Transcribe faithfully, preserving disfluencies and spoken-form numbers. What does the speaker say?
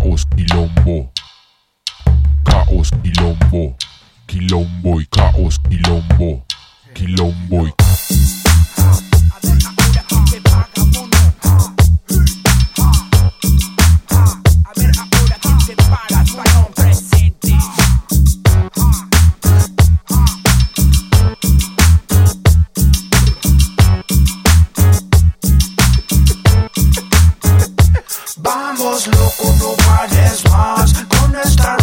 caos, quilombo. Caos, quilombo. Quilombo y caos, quilombo. Quilombo y Vamos loco, no pares más con esta